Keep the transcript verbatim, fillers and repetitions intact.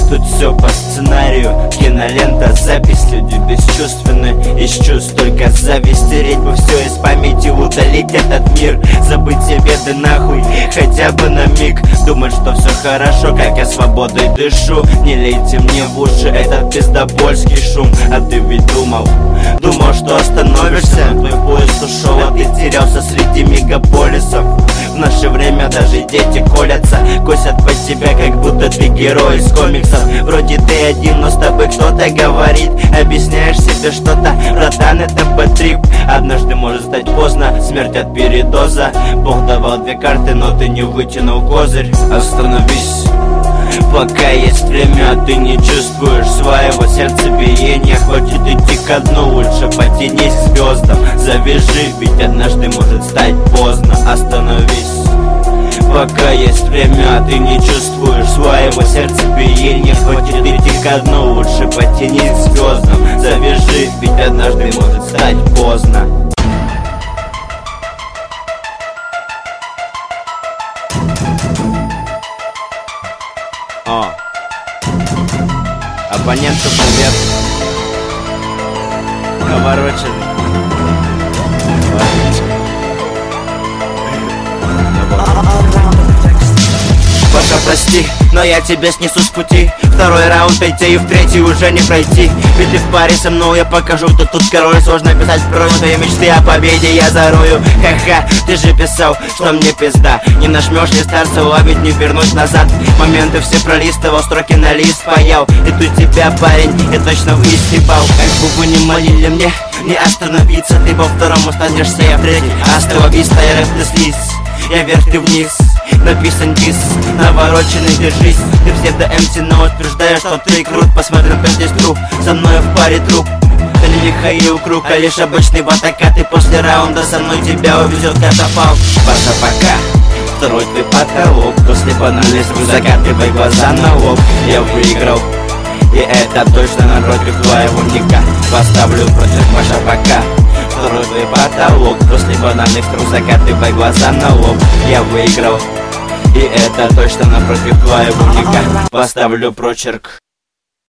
Тут все по сценарию, кинолента, запись. Люди бесчувственны, из чувств только зависть. Стереть бы все из памяти, удалить этот мир, забыть все беды нахуй, хотя бы на миг. Думать, что все хорошо, как я свободой дышу. Не лейте мне в уши этот пиздобольский шум. А ты ведь думал, думал, что остановишься, но твой поезд ушел, а ты терялся среди мегаполисов. В наше время даже дети колятся, косят под тебя, как будто ты герой из комиксов. Вроде ты один, но с тобой кто-то говорит, объясняешь себе что-то, братан, это бэт-трип. Однажды может стать поздно, смерть от передоза. Бог давал две карты, но ты не вытянул козырь. Остановись, пока есть время, а ты не чувствуешь своего сердцебиения. Хочет идти ко дну, лучше потянись к звездам. Завяжи, ведь однажды может стать поздно. Остановись, пока есть время, а ты не чувствуешь своего сердцебиения. Хочет идти ко дну, лучше потянись к звездам. Завяжи, ведь однажды может стать поздно. О. Абоненту привет. Навороченный. Паша, прости, но я тебя снесу с пути. Второй раунд пойти и в третий уже не пройти. Ведь ты в паре со мной, я покажу, кто тут король. Сложно писать про твои мечты о победе, я зарою. Ха-ха, ты же писал, что мне пизда. Не нажмешь, не старца ловить, не вернуть назад. Моменты все пролистывал, строки на лист паял. И тут тебя, парень, я точно выстебал. Как бы вы не молили мне не остановиться, ты во втором останешься, я в третий. Остановись, я рэп, ты слизь, я вверх, ты вниз. Написан дис, навороченный, держись. Ты псевдо-МС, но утверждаешь, что ты крут. Посмотрим, как здесь труп, со мной в паре труп. Ты не Михаил Круг, а лишь обычный батака. Ты после раунда со мной тебя увезет катафалк. Паша, пока, второй твой потолок. После банальной закатывай глаза на лоб. Я выиграл, и это точно напротив твоего ника. Поставлю против Паша, пока, второй твой потолок. После банальных трус закатывай глаза на лоб. Я выиграл, и это точно напротив твоего ника. Поставлю прочерк.